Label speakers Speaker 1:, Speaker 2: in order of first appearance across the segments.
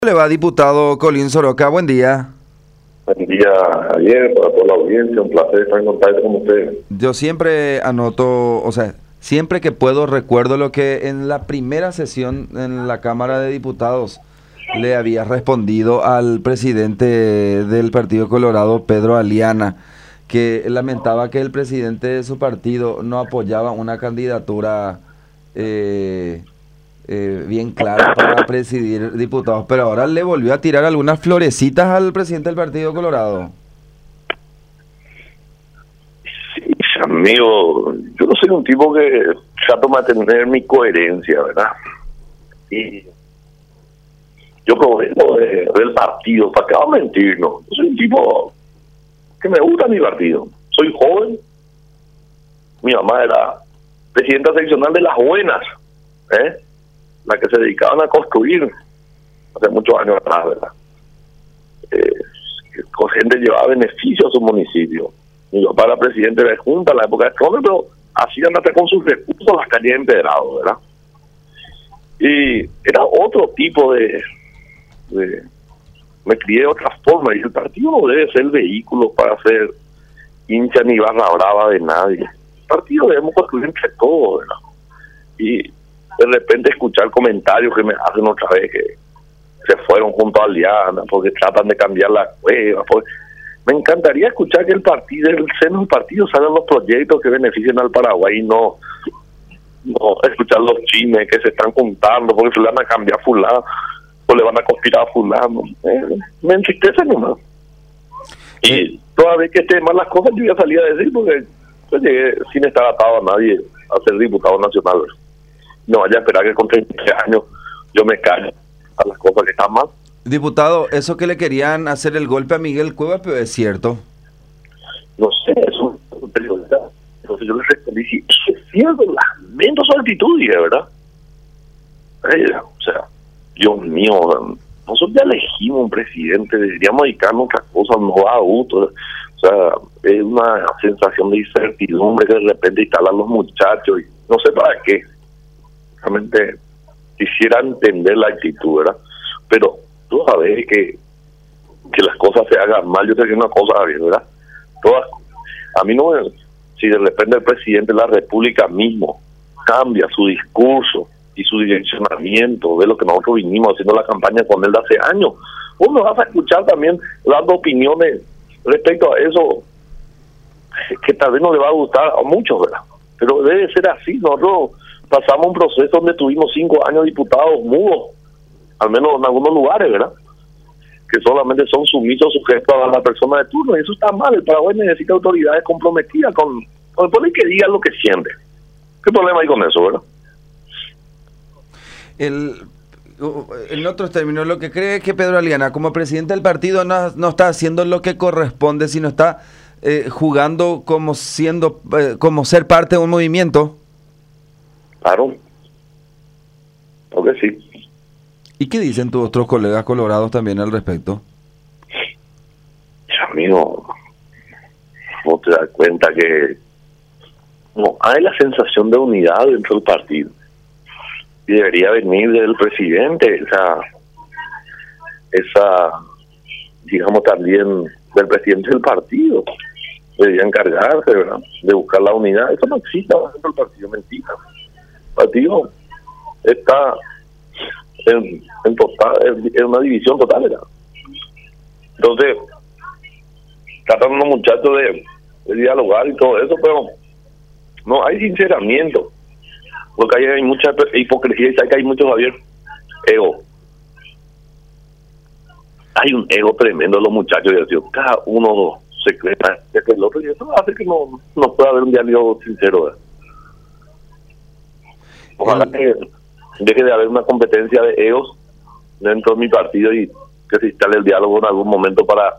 Speaker 1: Le va, diputado Colín Soroka, buen día.
Speaker 2: Buen día, ayer, para toda la audiencia, un placer estar en contacto con ustedes.
Speaker 1: Yo siempre anoto, o sea, siempre que puedo recuerdo lo que en la primera sesión en la Cámara de Diputados le había respondido al presidente del Partido Colorado, Pedro Aliana, que lamentaba que el presidente de su partido no apoyaba una candidatura bien clara para presidir diputados, pero ahora le volvió a tirar algunas florecitas al presidente del Partido Colorado.
Speaker 2: Sí, amigo, yo no soy un tipo que trato de mantener mi coherencia, ¿verdad? Y yo provengo del partido, ¿para qué vamos a mentirnos? Yo soy un tipo que me gusta mi partido. Soy joven, mi mamá era presidenta seccional de Las Buenas, la que se dedicaban a construir hace muchos años atrás, ¿verdad? Con gente llevaba beneficio a su municipio. Mi papá era presidente de la Junta en la época de Trump, pero hacían hasta con sus recursos las calles empedradas, ¿verdad? Y era otro tipo me crié de otra forma, y el partido no debe ser el vehículo para ser hincha ni barra brava de nadie. El partido debemos construir entre todos, ¿verdad? Y de repente escuchar comentarios que me hacen otra vez que se fueron junto a Aliana porque tratan de cambiar la cueva. Me encantaría escuchar que el partido, el seno del partido, salgan los proyectos que beneficien al Paraguay y no escuchar los chismes que se están contando porque se le van a cambiar a fulano o le van a conspirar a fulano. Me entristece nomás. Y toda vez que esté mal las cosas yo voy a salir a decir porque yo llegué sin estar atado a nadie a ser diputado nacional. No vaya a esperar que con 33 años yo me calle a las cosas que están mal.
Speaker 1: Diputado, eso que le querían hacer el golpe a Miguel Cuevas, pero es cierto.
Speaker 2: No sé, eso es un periodista. Entonces yo le respondí, sí, es cierto, lamento su actitud, dije, ¿verdad? O sea, Dios mío, nosotros ya elegimos un presidente, deberíamos dedicarnos a otras cosas, no a autos. O sea, es una sensación de incertidumbre que de repente instalan los muchachos y no sé para qué. Realmente quisiera entender la actitud, ¿verdad? Pero tú sabes que las cosas se hagan mal, yo te digo una cosa bien, ¿verdad? A mí no me, si de repente el presidente de la República mismo cambia su discurso y su direccionamiento de lo que nosotros vinimos haciendo la campaña con él de hace años, vos me vas a escuchar también dando opiniones respecto a eso que tal vez no le va a gustar a muchos, ¿verdad? Pero debe ser así. Nosotros pasamos un proceso donde tuvimos 5 años diputados mudos, al menos en algunos lugares, ¿verdad? Que solamente son sumisos, sujetos a la persona de turno, y eso está mal. El Paraguay necesita autoridades comprometidas con el pueblo y que digan lo que siente. ¿Qué problema hay con eso, verdad?
Speaker 1: En otros términos, lo que cree que Pedro Aliana, como presidente del partido, no está haciendo lo que corresponde, sino está jugando como ser parte de un movimiento.
Speaker 2: Claro. Porque sí.
Speaker 1: ¿Y qué dicen tus otros colegas colorados también al respecto?
Speaker 2: Amigo, vos te das cuenta que no hay la sensación de unidad dentro del partido. Y debería venir del presidente, esa digamos también del presidente del partido. Debería encargarse, ¿verdad?, de buscar la unidad. Eso no existe dentro del partido, mentira. El partido está en una división total, ¿verdad? Entonces tratan unos muchachos de dialogar y todo eso, pero no hay sinceramiento, porque hay mucha hipocresía y sabe que hay mucho, Javier, ego. Hay un ego tremendo de los muchachos, y así, cada uno se cree más que el otro, y eso hace que no pueda haber un diálogo sincero, ¿verdad? Ojalá que deje de haber una competencia de egos dentro de mi partido y que se instale el diálogo en algún momento para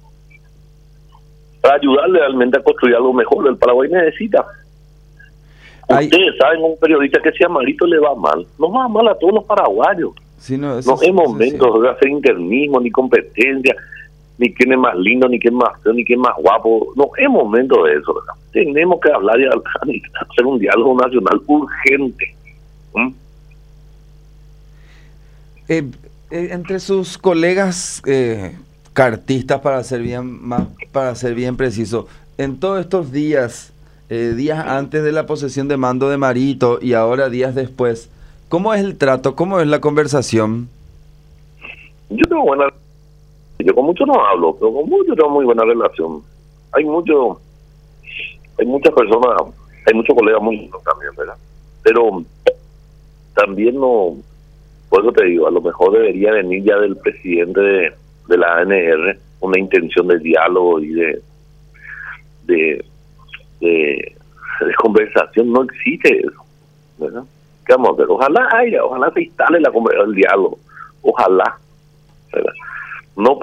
Speaker 2: ayudarle realmente a construir algo mejor. El Paraguay necesita. Ustedes saben, un periodista que sea malito le va mal. Nos va mal a todos los paraguayos.
Speaker 1: Sí, no
Speaker 2: es momento de hacer internismo, ni competencia, ni quién es más lindo, ni quién más feo, ni quién más guapo. No es momento de eso, ¿verdad? Tenemos que hablar y hacer un diálogo nacional urgente.
Speaker 1: Entre sus colegas cartistas, para ser bien preciso, en todos estos días, días antes de la posesión de mando de Marito y ahora días después, ¿cómo es el trato? ¿Cómo es la conversación?
Speaker 2: Yo tengo buena, yo con muchos no hablo, pero con muchos tengo muy buena relación. Hay muchas personas, hay muchos colegas muy buenos también, ¿verdad? Pero también no, por eso te digo, a lo mejor debería venir ya del presidente de la ANR una intención de diálogo y de, de conversación. No existe eso, ¿verdad? ¿Qué vamos a hacer? Ojalá se instale el diálogo, ojalá, ¿verdad? No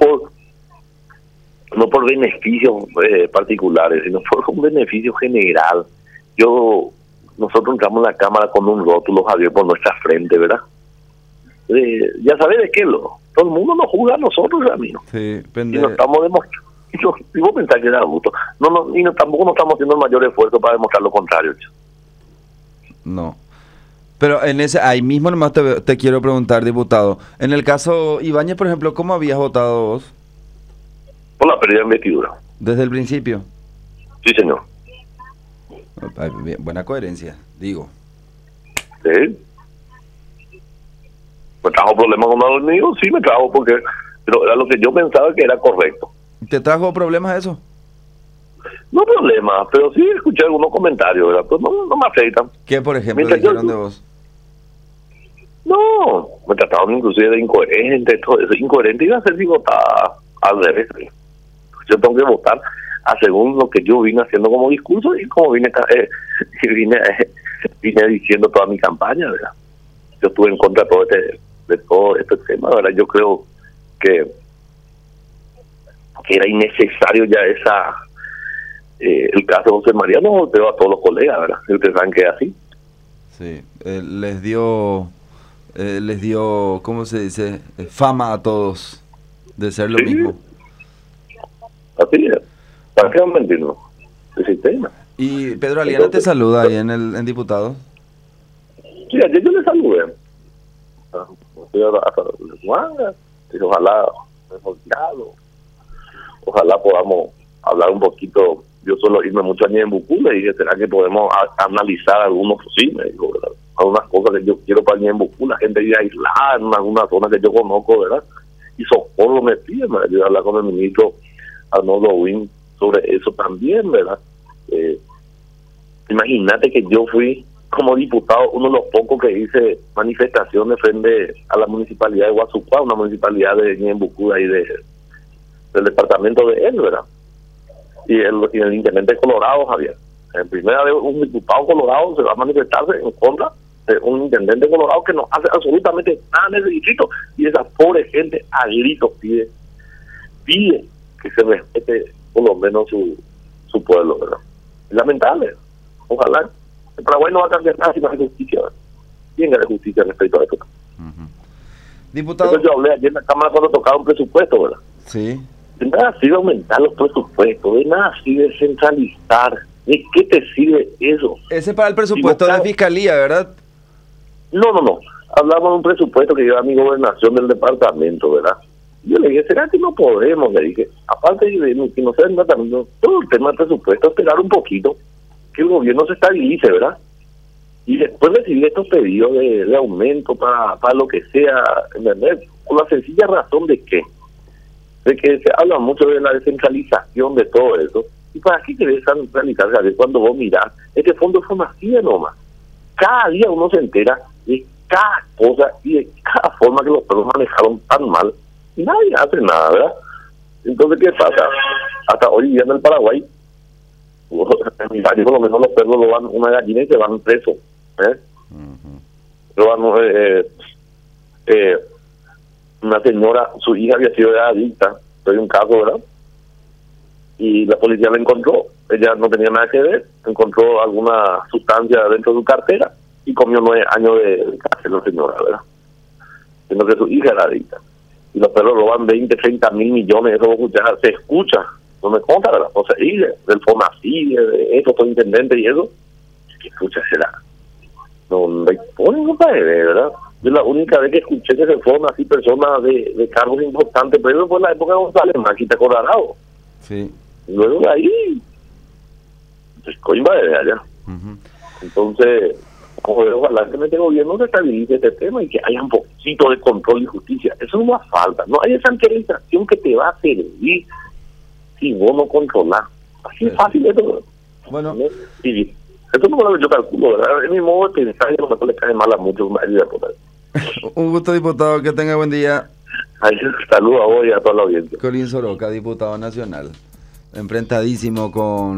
Speaker 2: por beneficios particulares, sino por un beneficio general. Nosotros entramos en la Cámara con un rótulo, Javier, por nuestra frente, ¿verdad? Ya sabes de qué, todo el mundo nos juzga a nosotros, amigo.
Speaker 1: Sí,
Speaker 2: y nos estamos demostrando. Y vos pensás que era gusto. Tampoco nos estamos haciendo el mayor esfuerzo para demostrar lo contrario.
Speaker 1: No. Pero ahí mismo nomás te quiero preguntar, diputado. En el caso Ibáñez, por ejemplo, ¿cómo habías votado vos?
Speaker 2: Por la pérdida de investidura.
Speaker 1: ¿Desde el principio?
Speaker 2: Sí, señor.
Speaker 1: Buena coherencia, digo.
Speaker 2: Sí. ¿Me trajo problemas con los míos? Sí, me trajo pero era lo que yo pensaba que era correcto.
Speaker 1: ¿Te trajo problemas eso?
Speaker 2: No problemas, pero sí escuché algunos comentarios, ¿verdad? Pues no me afectan.
Speaker 1: ¿Qué, por ejemplo, dijeron de vos?
Speaker 2: No, me trataron inclusive de incoherente, todo eso. Incoherente iba a ser si votaba al revés. Yo tengo que votar según lo que yo vine haciendo como discurso y como vine diciendo toda mi campaña, ¿verdad? Yo estuve en contra de todo este tema, ¿verdad? Yo creo que era innecesario ya el caso de José María nos golpeó a todos los colegas, ¿verdad? Y ustedes saben que es así.
Speaker 1: Sí, les dio, ¿cómo se dice? Fama a todos de ser lo mismo.
Speaker 2: Así es. ¿Para qué mentirnos? El sistema.
Speaker 1: Y Pedro Aliana te saluda ahí en diputado.
Speaker 2: Sí, ayer yo le saludé. Ojalá podamos hablar un poquito. Yo suelo irme mucho a Ñembucú, y dije, ¿será que podemos analizar algunos? Sí, me dijo, ¿verdad? Algunas cosas que yo quiero para Ñembucú, la gente vive aislada en algunas zonas que yo conozco, ¿verdad? Y Socorro me pide, me ayuda a hablar con el ministro Arnoldo Win sobre eso también, ¿verdad? Imagínate que yo fui como diputado uno de los pocos que hice manifestaciones frente a la municipalidad de Guazucuá, una municipalidad de Ñembucú ahí del departamento de él, ¿verdad? Y el intendente Colorado, Javier. En primera vez un diputado colorado se va a manifestarse en contra de un intendente colorado que no hace absolutamente nada en ese distrito, y esa pobre gente a gritos pide que se respete por lo menos su pueblo, ¿verdad? Es lamentable. Ojalá. En Paraguay no va a cambiar nada si no hay justicia, ¿verdad? Tiene justicia respecto a esto.
Speaker 1: Diputado.
Speaker 2: Entonces yo hablé ayer en la Cámara cuando tocaba un presupuesto, ¿verdad?
Speaker 1: Sí.
Speaker 2: De nada sirve aumentar los presupuestos, de nada sirve centralizar. ¿De qué te sirve eso?
Speaker 1: Ese para el presupuesto de fiscalía, ¿verdad?
Speaker 2: No. Hablamos de un presupuesto que lleva mi gobernación del departamento, ¿verdad? Yo le dije, ¿será que no podemos? Le dije, aparte de que no sea el departamento, todo el tema del presupuesto, esperar un poquito, que el gobierno se estabilice, ¿verdad? Y después recibir estos pedidos de aumento para lo que sea, ¿entendés? Con la sencilla razón de que se habla mucho de la descentralización de todo eso. ¿Y para qué querés centralizar? Cuando vos mirás, este fondo fue masivo nomás. Cada día uno se entera de cada cosa y de cada forma que los perros manejaron tan mal. Y nadie hace nada, ¿verdad? Entonces, ¿qué pasa? Hasta hoy día en el Paraguay, en mi país por lo menos los perros lo van una gallina y se van presos. Una señora, su hija había sido adicta, hay un caso, ¿verdad? Y la policía la encontró, ella no tenía nada que ver, encontró alguna sustancia dentro de su cartera y comió 9 años de cárcel la señora, ¿verdad? Siendo que su hija era adicta. Y los perros roban 20, 30 mil millones, eso se escucha, no me conta, ¿verdad? O sea, y del FONACI, de esto, todo intendente y eso, ¿qué escucha será? No hay ningún padre, ¿verdad? Yo la única vez que escuché que se fueron así personas de cargos importantes, pero eso fue en la época de González Macri, ¿te acordarás?
Speaker 1: Sí.
Speaker 2: Luego de ahí, pues coimba de allá. Entonces, ojalá que este gobierno se estabilice este tema y que haya un poquito de control y justicia. Eso no va falta. No hay esa antelación que te va a servir si vos no controlás. Así es fácil esto.
Speaker 1: Bueno.
Speaker 2: Sí, esto no es lo que yo calculo, ¿verdad? Es mi modo de pensar y a lo mejor le cae mal a muchos.
Speaker 1: Un gusto, diputado. Que tenga buen día.
Speaker 2: Saludos a vos y a toda la audiencia.
Speaker 1: Colín Soroka, diputado nacional. Enfrentadísimo con